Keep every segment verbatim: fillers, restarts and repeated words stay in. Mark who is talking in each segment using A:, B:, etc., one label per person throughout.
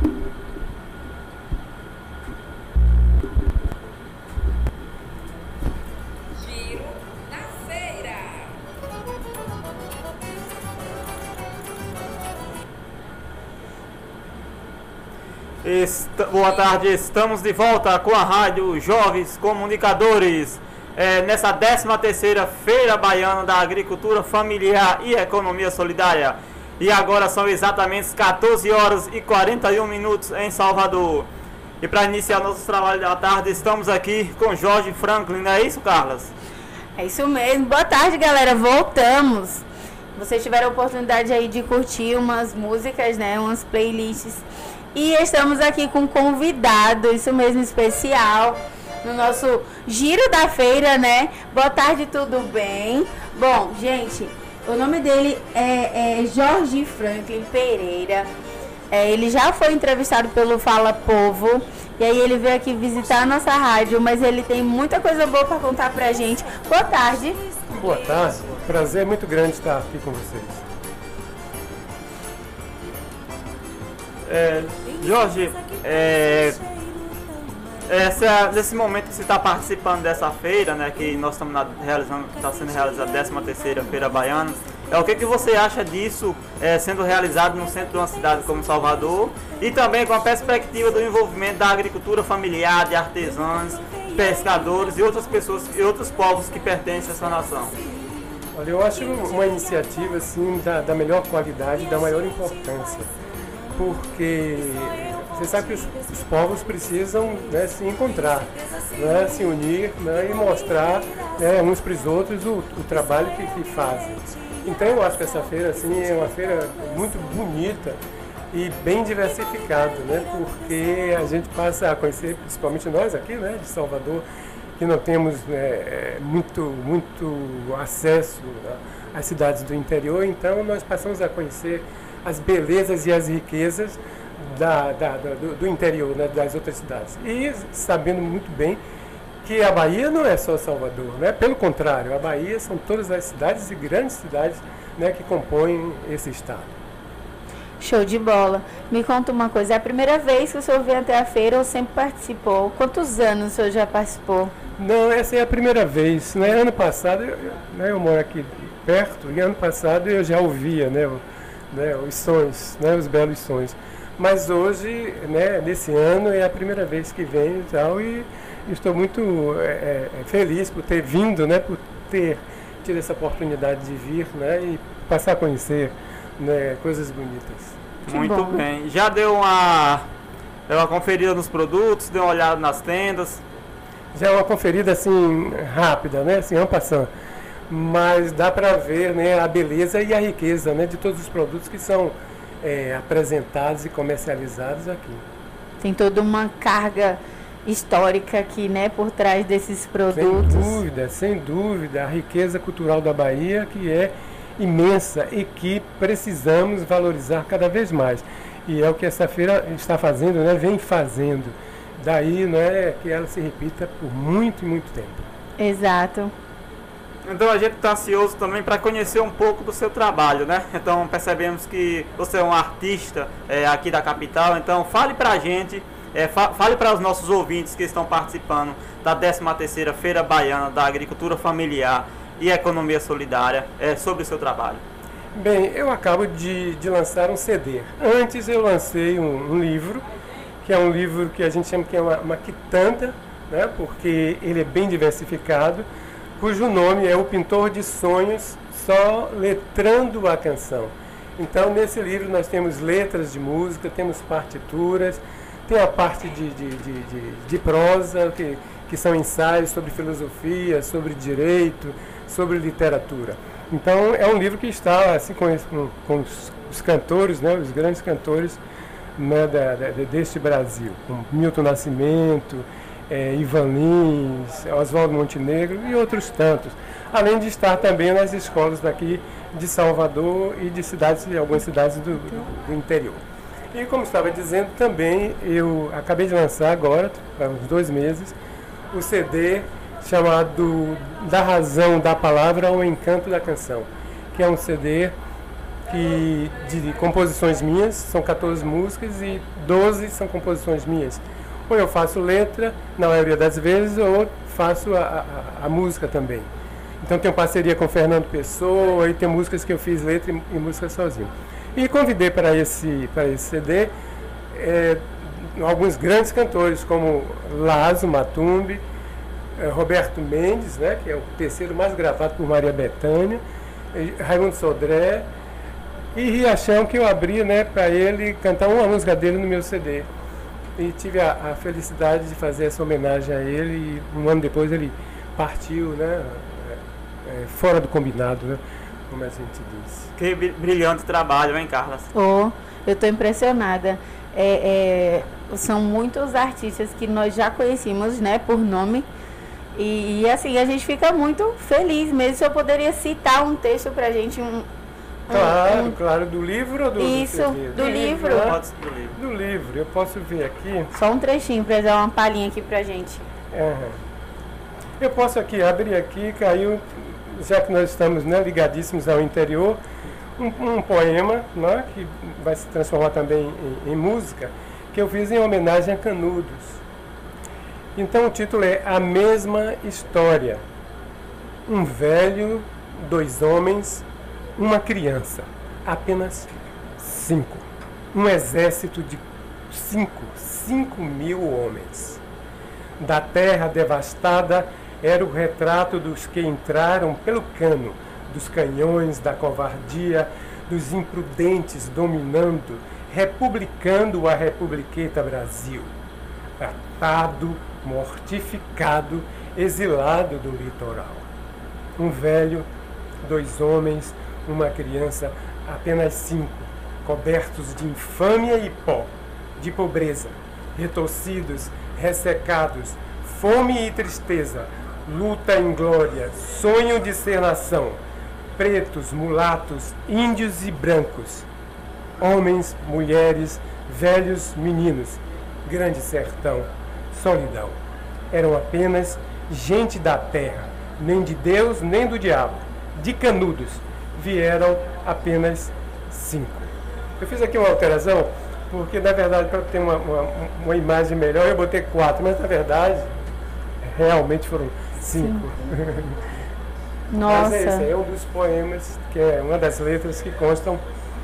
A: Giro na feira.
B: Esta- boa tarde, estamos de volta com a Rádio Jovens Comunicadores. É, nessa décima terceira Feira Baiana da Agricultura Familiar e Economia Solidária. E agora são exatamente quatorze horas e quarenta e um minutos em Salvador. E para iniciar nosso trabalho da tarde, estamos aqui com Jorge Franklin, não é isso, Carlas?
C: É isso mesmo. Boa tarde, galera. Voltamos. Vocês tiveram a oportunidade aí de curtir umas músicas, né? Umas playlists. E estamos aqui com um convidado, isso mesmo, especial, no nosso giro da feira, né? Boa tarde, tudo bem? Bom, gente, o nome dele é, é Jorge Franklin Pereira. É, ele já foi entrevistado pelo Fala Povo. E aí ele veio aqui visitar a nossa rádio, mas ele tem muita coisa boa para contar pra gente. Boa tarde.
D: Boa tarde, prazer muito grande estar aqui com vocês.
B: É, Jorge, é, essa, nesse momento que você está participando dessa feira, né, que nós estamos na- realizando, está sendo realizada a décima terceira Feira Baiana, é, o que, que você acha disso é, sendo realizado no centro de uma cidade como Salvador e também com a perspectiva do envolvimento da agricultura familiar, de artesãos, pescadores e outras pessoas e outros povos que pertencem a essa nação?
D: Olha, eu acho uma iniciativa assim da, da melhor qualidade, da maior importância, porque você sabe que os, os povos precisam, né, se encontrar, né, se unir, né, e mostrar, né, uns para os outros o, o trabalho que, que fazem. Então eu acho que essa feira assim, é uma feira muito bonita e bem diversificada, né, porque a gente passa a conhecer, principalmente nós aqui, né, de Salvador, que não temos, né, muito, muito acesso, né, às cidades do interior, então nós passamos a conhecer as belezas e as riquezas da, da, da, do, do interior, né, das outras cidades. E sabendo muito bem que a Bahia não é só Salvador, né? Pelo contrário, a Bahia são todas as cidades e grandes cidades, né, que compõem esse estado.
C: Show de bola. Me conta uma coisa, é a primeira vez que o senhor veio até a feira ou sempre participou? Quantos anos o senhor já participou?
D: Não, essa é a primeira vez, né? Ano passado, eu, né, eu moro aqui perto, e ano passado eu já ouvia, né, o, né, os sons, né, os belos sons. Mas hoje, né, nesse ano, é a primeira vez que venho e tal, e estou muito é, é, feliz por ter vindo, né, por ter tido essa oportunidade de vir, né, e passar a conhecer, né, coisas bonitas.
C: Que
B: Muito
C: bom.
B: bem. Já deu uma, deu uma conferida nos produtos, deu uma olhada nas tendas?
D: Já é uma conferida assim rápida, né, assim, en passant. Mas dá para ver, né, a beleza e a riqueza, né, de todos os produtos que são é, apresentados e comercializados aqui.
C: Tem toda uma carga histórica aqui, né, por trás desses produtos.
D: Sem dúvida, sem dúvida, a riqueza cultural da Bahia, que é imensa e que precisamos valorizar cada vez mais. E é o que essa feira está fazendo, né, vem fazendo. Daí, né, que ela se repita por muito e muito tempo.
C: Exato.
B: Então a gente está ansioso também para conhecer um pouco do seu trabalho, né? Então percebemos que você é um artista é, aqui da capital, então fale para a gente, é, fa fale para os nossos ouvintes que estão participando da décima terceira Feira Baiana da Agricultura Familiar e Economia Solidária é, sobre o seu trabalho.
D: Bem, eu acabo de, de lançar um C D. Antes eu lancei um, um livro, que é um livro que a gente chama que é uma, uma quitanda, né, porque ele é bem diversificado, cujo nome é O Pintor de Sonhos, só letrando a canção. Então, nesse livro nós temos letras de música, temos partituras, tem a parte de, de, de, de, de prosa, que, que são ensaios sobre filosofia, sobre direito, sobre literatura. Então, é um livro que está assim, com, com, com os, os cantores, né, os grandes cantores, né, da, da, deste Brasil, como Milton Nascimento, É, Ivan Lins, Oswaldo Montenegro e outros tantos, além de estar também nas escolas daqui de Salvador e de cidades, de algumas cidades do, do, do interior. E como estava dizendo, também eu acabei de lançar agora, há uns dois meses, o C D chamado Da Razão da Palavra ao Encanto da Canção, que é um C D que de composições minhas, são quatorze músicas e doze são composições minhas. Ou eu faço letra, na maioria das vezes, ou faço a, a, a música também. Então tenho parceria com Fernando Pessoa, e tem músicas que eu fiz letra e, e música sozinho. E convidei para esse, para esse C D é, alguns grandes cantores, como Lazo Matumbi, é, Roberto Mendes, né, que é o terceiro mais gravado por Maria Bethânia, Raimundo Sodré, e Riachão, que eu abri, né, para ele cantar uma música dele no meu C D. E tive a, a felicidade de fazer essa homenagem a ele, e um ano depois ele partiu, né, é, é, fora do combinado, né, como a gente diz.
B: Que brilhante trabalho, hein, Carla?
C: Oh, eu estou impressionada. É, é, são muitos artistas que nós já conhecemos, né, por nome. E, e assim, a gente fica muito feliz mesmo. Se eu poderia citar um texto pra gente, um...
D: Claro,
C: um,
D: claro, do livro ou do
C: Isso,
D: do, C D?
C: do livro.
D: Né?
B: Pode ser do livro.
D: Do livro, eu posso ver aqui.
C: Só um trechinho pra dar uma palhinha aqui pra gente.
D: Uhum. Eu posso aqui, abrir aqui, caiu, já que nós estamos, né, ligadíssimos ao interior, um, um poema, né, que vai se transformar também em, em música, que eu fiz em homenagem a Canudos. Então o título é A Mesma História. Um velho, dois homens, uma criança, apenas cinco. Um exército de cinco, cinco mil homens. Da terra devastada era o retrato dos que entraram pelo cano, dos canhões, da covardia, dos imprudentes dominando, republicando a Republiqueta Brasil. Atado, mortificado, exilado do litoral. Um velho, dois homens, uma criança, apenas cinco, cobertos de infâmia e pó, de pobreza, retorcidos, ressecados, fome e tristeza, luta em glória, sonho de ser nação, pretos, mulatos, índios e brancos, homens, mulheres, velhos, meninos, grande sertão, solidão. Eram apenas gente da terra, nem de Deus, nem do diabo. De Canudos vieram apenas cinco. Eu fiz aqui uma alteração, porque na verdade, para ter uma, uma, uma imagem melhor, eu botei quatro, mas na verdade, realmente foram cinco.
C: Nossa.
D: Mas é esse aí, é um dos poemas, que é uma das letras que constam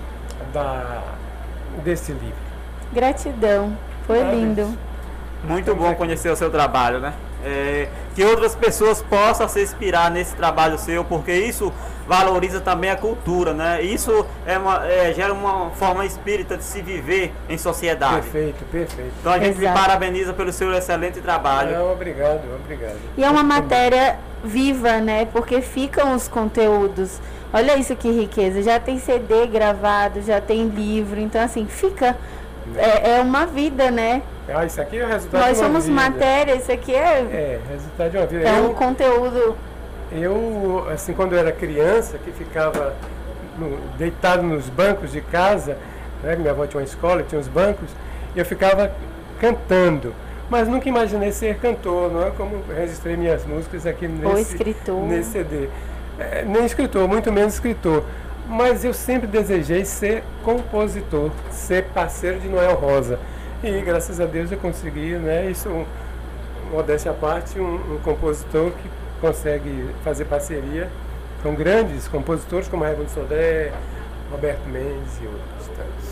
D: da, desse livro.
C: Gratidão. Foi
D: Ah,
C: lindo.
B: Muito bom conhecer o seu trabalho, né? É, que outras pessoas possam se inspirar nesse trabalho seu, porque isso valoriza também a cultura, né? Isso é uma, é, gera uma forma espírita de se viver em sociedade.
D: Perfeito, perfeito.
B: Então a gente lhe
C: Exato.
B: parabeniza pelo seu excelente trabalho.
D: Não, obrigado, obrigado.
C: E é uma matéria viva, né? Porque ficam os conteúdos. Olha isso que riqueza. Já tem C D gravado, já tem livro. Então, assim, fica. É, é uma vida, né?
D: Ah, isso aqui é o resultado
C: Nós
D: de uma
C: somos
D: vida.
C: matéria, isso aqui é,
D: É, resultado de uma vida.
C: é um
D: Eu,
C: conteúdo.
D: eu, assim, quando eu era criança, que ficava no- deitado nos bancos de casa, né, minha avó tinha uma escola, tinha uns bancos, e eu ficava cantando. Mas nunca imaginei ser cantor, não é como registrei minhas músicas aqui
C: Ou
D: nesse,
C: escritor.
D: nesse C D. É, nem escritor, muito menos escritor. Mas eu sempre desejei ser compositor, ser parceiro de Noel Rosa. E graças a Deus eu consegui, né? Isso, um, modéstia à parte, um, um compositor que consegue fazer parceria com grandes compositores como Raimundo Sodré, Roberto Mendes e outros tantos.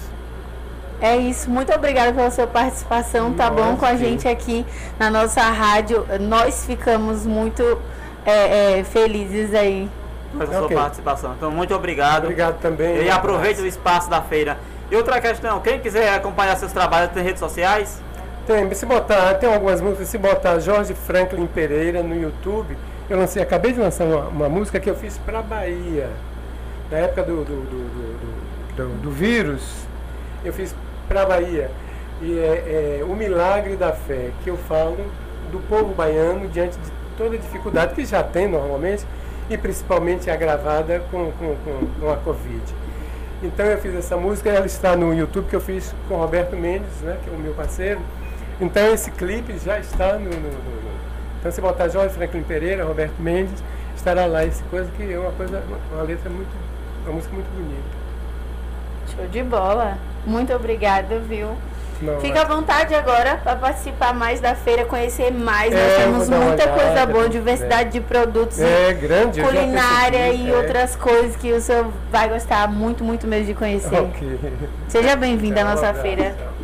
C: É isso. Muito obrigada pela sua participação, tá bom?
D: Nossa,
C: Com a
D: sim.
C: gente aqui na nossa rádio. Nós ficamos muito é, é, felizes aí.
B: Com a sua
D: Ok.
B: participação. Então, muito obrigado.
D: Obrigado também.
B: E aproveite o espaço da feira. E outra questão, quem quiser acompanhar seus trabalhos, tem redes sociais?
D: Tem, se botar, tem algumas músicas, se botar Jorge Franklin Pereira no YouTube, eu lancei, acabei de lançar uma, uma música que eu fiz para Bahia, na época do, do, do, do, do- do vírus, eu fiz para Bahia. E é, é o milagre da fé, que eu falo do povo baiano diante de toda a dificuldade que já tem normalmente, e principalmente agravada com, com, com, com a Covid. Então eu fiz essa música, ela está no YouTube, que eu fiz com o Roberto Mendes, né, que é o meu parceiro. Então esse clipe já está no... no, no- no- então se botar Jorge Franklin Pereira, Roberto Mendes, estará lá essa coisa que é uma coisa, uma letra muito, uma música muito bonita.
C: Show de bola. Muito obrigada, viu?
D: Não,
C: Fica à vontade agora para participar mais da feira, conhecer mais. Nós
D: É,
C: temos
D: vou dar uma
C: muita coisa
D: olhada,
C: boa, diversidade de produtos,
D: É grande, eu já
C: culinária
D: percebi,
C: e
D: é.
C: outras coisas que o senhor vai gostar muito, muito mesmo de conhecer.
D: Ok.
C: Seja bem-vindo à
D: Então, um
C: nossa
D: abraço.
C: feira.